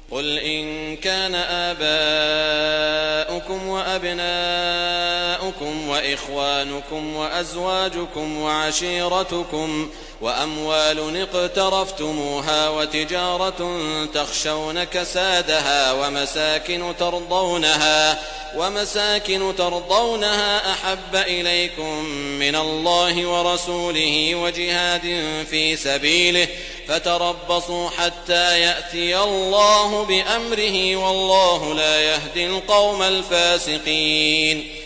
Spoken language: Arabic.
قل إن كان آباؤكم وأبناؤكم وإخوانكم وأزواجكم وعشيرتكم وأموال اقترفتموها وتجارة تخشون كسادها ومساكن ترضونها أحب إليكم من الله ورسوله وجهاد في سبيله فتربصوا حتى يأتي الله بأمره والله لا يهدي القوم الفاسقين.